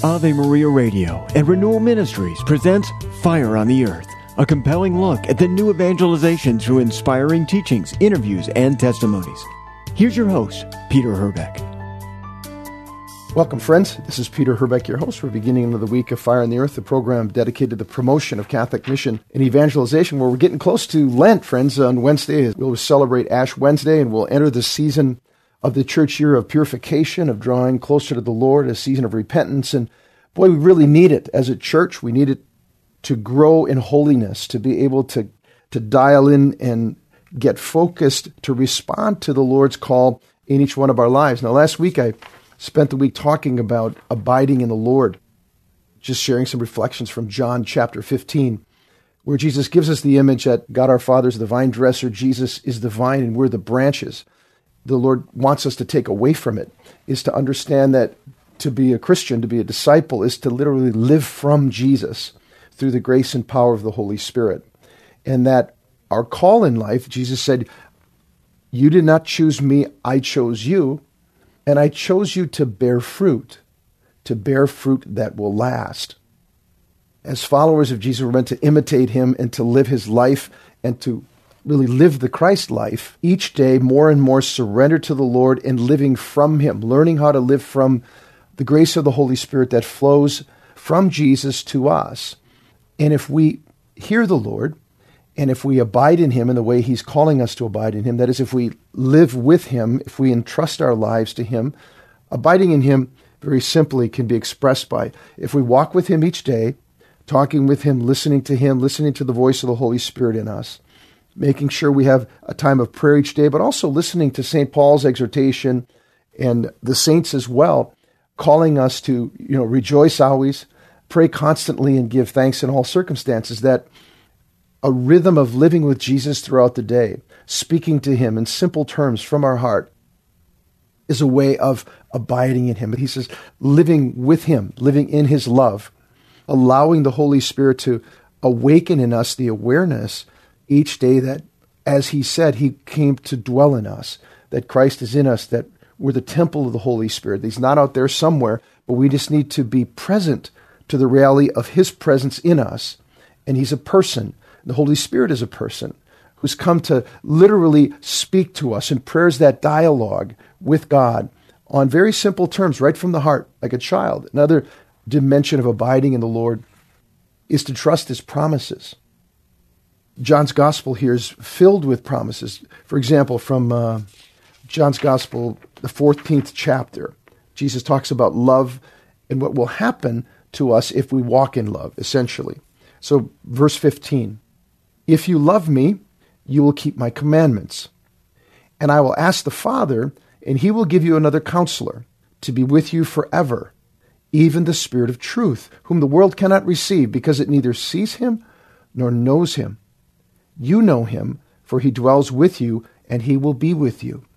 Ave Maria Radio and Renewal Ministries presents Fire on the Earth, a compelling look at the new evangelization through inspiring teachings, interviews, and testimonies. Here's your host, Peter Herbeck. Welcome, friends. This is Peter Herbeck, your host. We're beginning another week of Fire on the Earth, the program dedicated to the promotion of Catholic mission and evangelization, where we're getting close to Lent, friends. On Wednesday, we'll celebrate Ash Wednesday, and we'll enter the season of the church year of purification, of drawing closer to the Lord, a season of repentance. And boy, we really need it as a church. We need it to grow in holiness, to be able to dial in and get focused to respond to the Lord's call in each one of our lives. Now, last week I spent the week talking about abiding in the Lord, just sharing some reflections from John chapter 15, where Jesus gives us the image that God our Father is the vine dresser, Jesus is the vine, and we're the branches. The Lord wants us to take away from it, is to understand that to be a Christian, to be a disciple, is to literally live from Jesus through the grace and power of the Holy Spirit. And that our call in life, Jesus said, "You did not choose me, I chose you, and I chose you to bear fruit that will last." As followers of Jesus, we're meant to imitate him and to live his life and to really live the Christ life each day, more and more surrendered to the Lord and living from him, learning how to live from the grace of the Holy Spirit that flows from Jesus to us. And if we hear the Lord, and if we abide in him in the way he's calling us to abide in him, that is, if we live with him, if we entrust our lives to him, abiding in him very simply can be expressed by, if we walk with him each day, talking with him, listening to the voice of the Holy Spirit in us, making sure we have a time of prayer each day, but also listening to St. Paul's exhortation and the saints as well, calling us to, rejoice always, pray constantly, and give thanks in all circumstances. That a rhythm of living with Jesus throughout the day, speaking to him in simple terms from our heart, is a way of abiding in him. But he says, living with him, living in his love, allowing the Holy Spirit to awaken in us the awareness each day that, as he said, he came to dwell in us, that Christ is in us, that we're the temple of the Holy Spirit. He's not out there somewhere, but we just need to be present to the reality of his presence in us. And he's a person. The Holy Spirit is a person who's come to literally speak to us, and prayer is that dialogue with God on very simple terms, right from the heart, like a child. Another dimension of abiding in the Lord is to trust his promises. John's Gospel here is filled with promises. For example, from John's Gospel, the 14th chapter, Jesus talks about love and what will happen to us if we walk in love, essentially. So, verse 15, "If you love me, you will keep my commandments. And I will ask the Father, and he will give you another counselor to be with you forever, even the Spirit of truth, whom the world cannot receive because it neither sees him nor knows him. You know him, for he dwells with you, and he will be with you."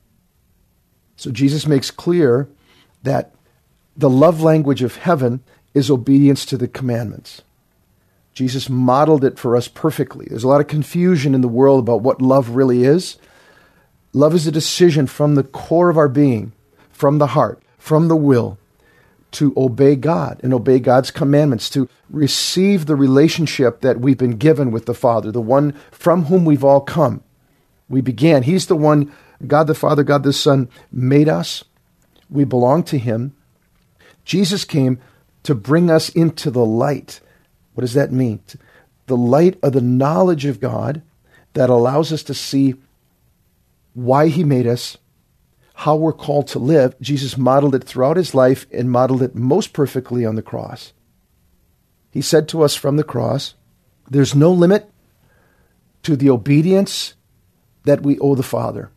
So Jesus makes clear that the love language of heaven is obedience to the commandments. Jesus modeled it for us perfectly. There's a lot of confusion in the world about what love really is. Love is a decision from the core of our being, from the heart, from the will, to obey God and obey God's commandments, to receive the relationship that we've been given with the Father, the one from whom we've all come. We began. He's the one, God the Father, God the Son, made us. We belong to him. Jesus came to bring us into the light. What does that mean? The light of the knowledge of God that allows us to see why he made us, how we're called to live. Jesus modeled it throughout his life and modeled it most perfectly on the cross. He said to us from the cross, there's no limit to the obedience that we owe the Father.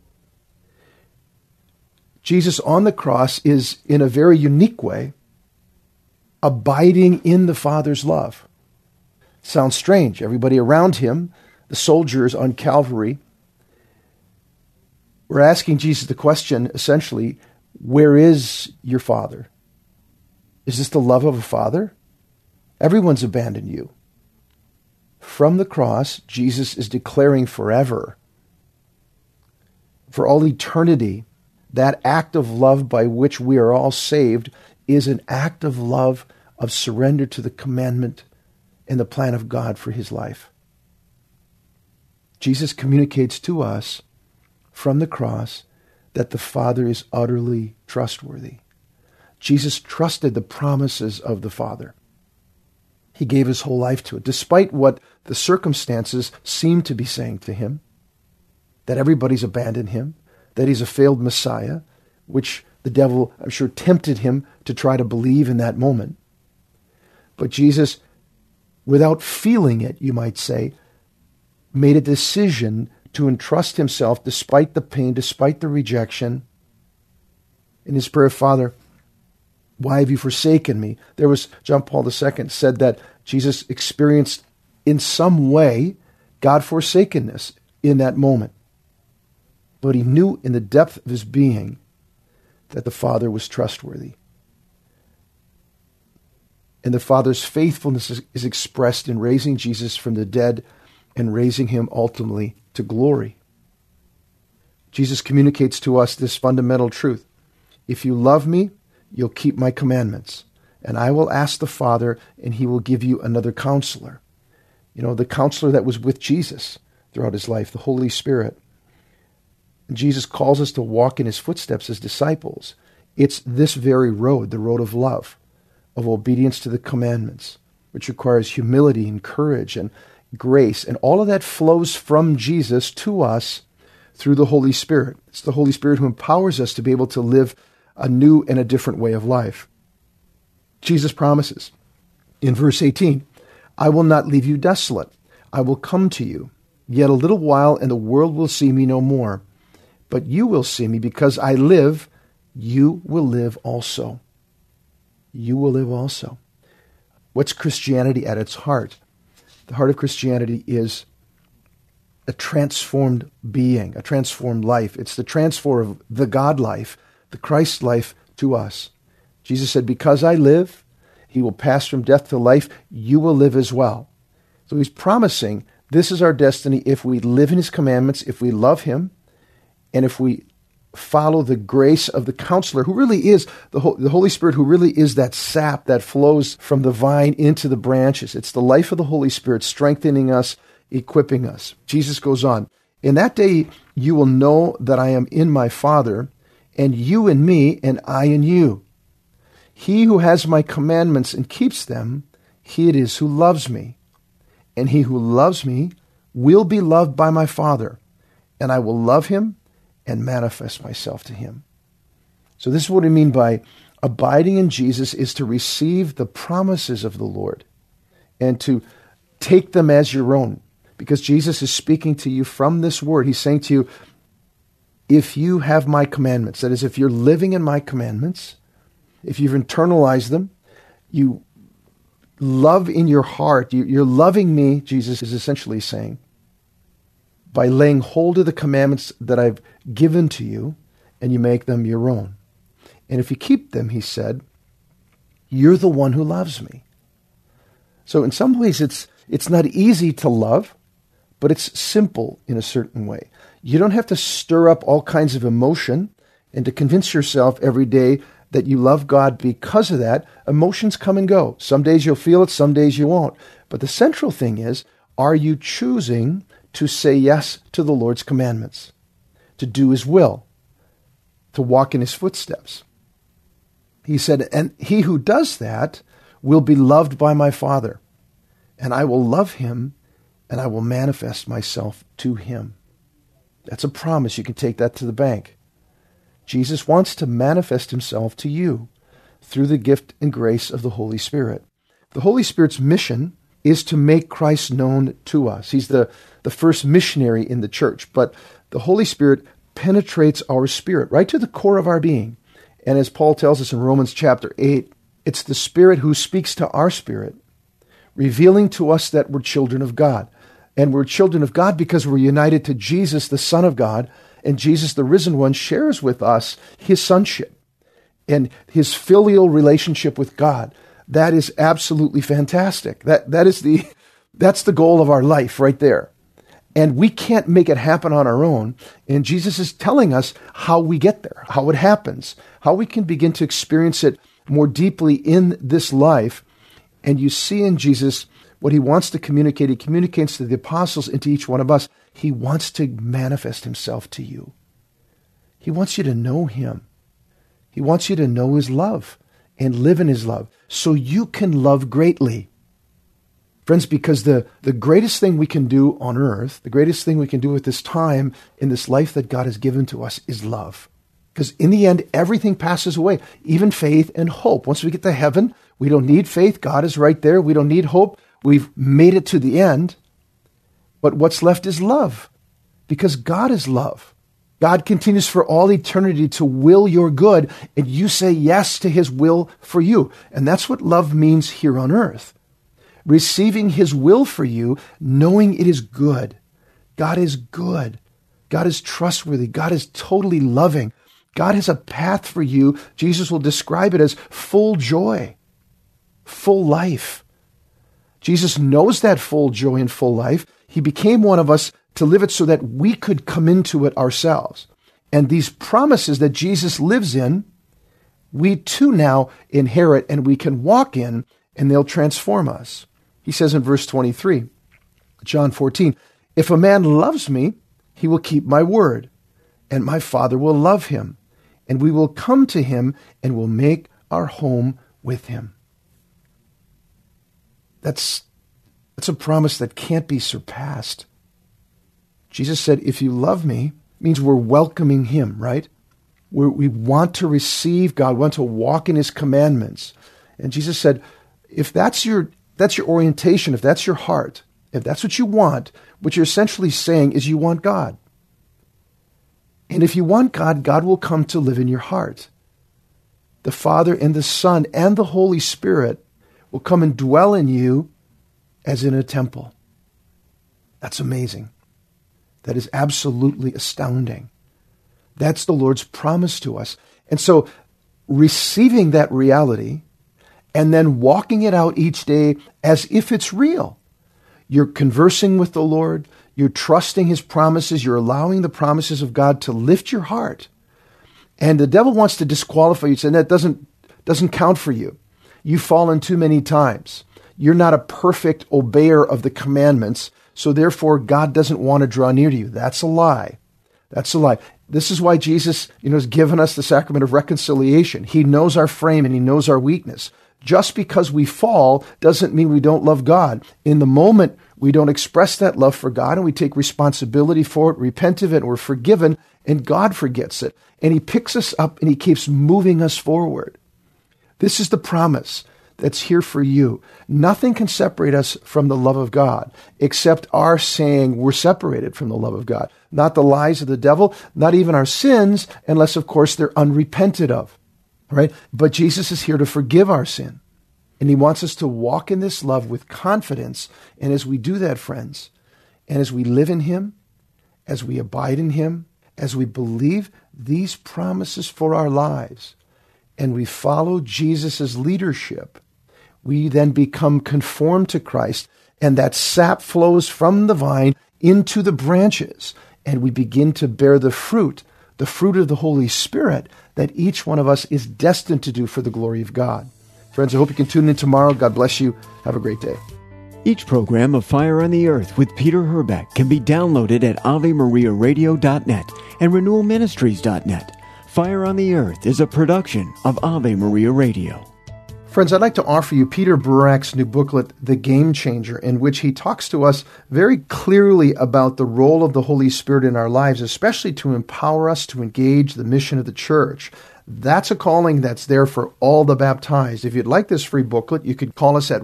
Jesus on the cross is, in a very unique way, abiding in the Father's love. Sounds strange. Everybody around him, the soldiers on Calvary, were asking Jesus the question, essentially, where is your Father? Is this the love of a father? Everyone's abandoned you. From the cross, Jesus is declaring forever, for all eternity, that act of love by which we are all saved is an act of love of surrender to the commandment and the plan of God for his life. Jesus communicates to us from the cross that the Father is utterly trustworthy. Jesus trusted the promises of the Father. He gave his whole life to it, despite what the circumstances seem to be saying to him, that everybody's abandoned him, that he's a failed Messiah, which the devil, I'm sure, tempted him to try to believe in that moment. But Jesus, without feeling it, you might say, made a decision to entrust himself, despite the pain, despite the rejection. In his prayer, Father, why have you forsaken me? There was, John Paul II said that Jesus experienced in some way God-forsakenness in that moment. But he knew in the depth of his being that the Father was trustworthy. And the Father's faithfulness is expressed in raising Jesus from the dead and raising him ultimately to glory. Jesus communicates to us this fundamental truth. If you love me, you'll keep my commandments. And I will ask the Father, and he will give you another counselor. You know, the counselor that was with Jesus throughout his life, the Holy Spirit. And Jesus calls us to walk in his footsteps as disciples. It's this very road, the road of love, of obedience to the commandments, which requires humility and courage and grace. And all of that flows from Jesus to us through the Holy Spirit. It's the Holy Spirit who empowers us to be able to live a new and a different way of life. Jesus promises in verse 18, I will not leave you desolate. I will come to you. Yet a little while, and the world will see me no more. But you will see me, because I live, you will live also. You will live also. What's Christianity at its heart? The heart of Christianity is a transformed being, a transformed life. It's the transfer of the God life, the Christ life to us. Jesus said, because I live, he will pass from death to life. You will live as well. So he's promising this is our destiny if we live in his commandments, if we love him, and if we follow the grace of the counselor, who really is the Holy Spirit, who really is that sap that flows from the vine into the branches. It's the life of the Holy Spirit strengthening us, equipping us. Jesus goes on, in that day you will know that I am in my Father, and you in me, and I in you. He who has my commandments and keeps them, he it is who loves me. And he who loves me will be loved by my Father, and I will love him and manifest myself to him. So this is what I mean by abiding in Jesus, is to receive the promises of the Lord and to take them as your own. Because Jesus is speaking to you from this word. He's saying to you, if you have my commandments, that is, if you're living in my commandments, if you've internalized them, you love in your heart, you're loving me, Jesus is essentially saying, by laying hold of the commandments that I've given to you, and you make them your own. And if you keep them, he said, you're the one who loves me. So in some ways, it's not easy to love, but it's simple in a certain way. You don't have to stir up all kinds of emotion and to convince yourself every day that you love God because of that. Emotions come and go. Some days you'll feel it, some days you won't. But the central thing is, are you choosing to say yes to the Lord's commandments, to do his will, to walk in his footsteps? He said, and he who does that will be loved by my Father, and I will love him, and I will manifest myself to him. That's a promise. You can take that to the bank. Jesus wants to manifest himself to you through the gift and grace of the Holy Spirit. The Holy Spirit's mission is to make Christ known to us. He's the first missionary in the church, but the Holy Spirit penetrates our spirit right to the core of our being. And as Paul tells us in Romans chapter 8, it's the Spirit who speaks to our spirit, revealing to us that we're children of God. And we're children of God because we're united to Jesus, the Son of God, and Jesus, the risen one, shares with us his sonship and his filial relationship with God. That is absolutely fantastic. That's the goal of our life right there. And we can't make it happen on our own. And Jesus is telling us how we get there, how it happens, how we can begin to experience it more deeply in this life And you see in Jesus what he wants to communicate. He communicates to the apostles and to each one of us. He wants to manifest himself to you. He wants you to know him. He wants you to know his love and live in his love so you can love greatly. Friends, because the greatest thing we can do on earth, the greatest thing we can do at this time in this life that God has given to us is love. Because in the end, everything passes away, even faith and hope. Once we get to heaven, we don't need faith. God is right there. We don't need hope. We've made it to the end. But what's left is love, because God is love. God continues for all eternity to will your good, and you say yes to his will for you. And that's what love means here on earth. Receiving his will for you, knowing it is good. God is good. God is trustworthy. God is totally loving. God has a path for you. Jesus will describe it as full joy, full life. Jesus knows that full joy and full life. He became one of us to live it so that we could come into it ourselves. And these promises that Jesus lives in, we too now inherit and we can walk in, and they'll transform us. He says in verse 23, John 14, "If a man loves me, he will keep my word, and my Father will love him, and we will come to him and will make our home with him." That's a promise that can't be surpassed. Jesus said, if you love me, means we're welcoming him, right? We want to receive God, want to walk in his commandments. And Jesus said, if that's your orientation, if that's your heart, if that's what you want, what you're essentially saying is you want God. And if you want God, God will come to live in your heart. The Father and the Son and the Holy Spirit will come and dwell in you as in a temple. That's amazing. That is absolutely astounding. That's the Lord's promise to us. And so receiving that reality and then walking it out each day as if it's real. You're conversing with the Lord. You're trusting his promises. You're allowing the promises of God to lift your heart. And the devil wants to disqualify you, saying that doesn't count for you. You've fallen too many times. You're not a perfect obeyer of the commandments, so therefore God doesn't want to draw near to you. That's a lie. That's a lie. This is why Jesus, has given us the sacrament of reconciliation. He knows our frame and he knows our weakness. Just because we fall doesn't mean we don't love God. In the moment, we don't express that love for God and we take responsibility for it, repent of it, and we're forgiven, and God forgets it. And he picks us up and he keeps moving us forward. This is the promise that's here for you. Nothing can separate us from the love of God except our saying we're separated from the love of God. Not the lies of the devil, not even our sins, unless, of course, they're unrepented of. Right? But Jesus is here to forgive our sin. And he wants us to walk in this love with confidence. And as we do that, friends, and as we live in him, as we abide in him, as we believe these promises for our lives, and we follow Jesus' leadership, we then become conformed to Christ, and that sap flows from the vine into the branches, and we begin to bear the fruit of the Holy Spirit that each one of us is destined to do for the glory of God. Friends, I hope you can tune in tomorrow. God bless you. Have a great day. Each program of Fire on the Earth with Peter Herbeck can be downloaded at AveMariaRadio.net and RenewalMinistries.net. Fire on the Earth is a production of Ave Maria Radio. Friends, I'd like to offer you Peter Burak's new booklet, The Game Changer, in which he talks to us very clearly about the role of the Holy Spirit in our lives, especially to empower us to engage the mission of the church. That's a calling that's there for all the baptized. If you'd like this free booklet, you could call us at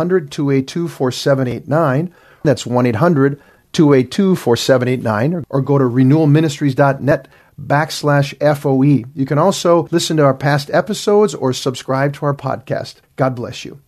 1-800-282-4789. That's 1-800-282-4789, or go to renewalministries.net/FOE. You can also listen to our past episodes or subscribe to our podcast. God bless you.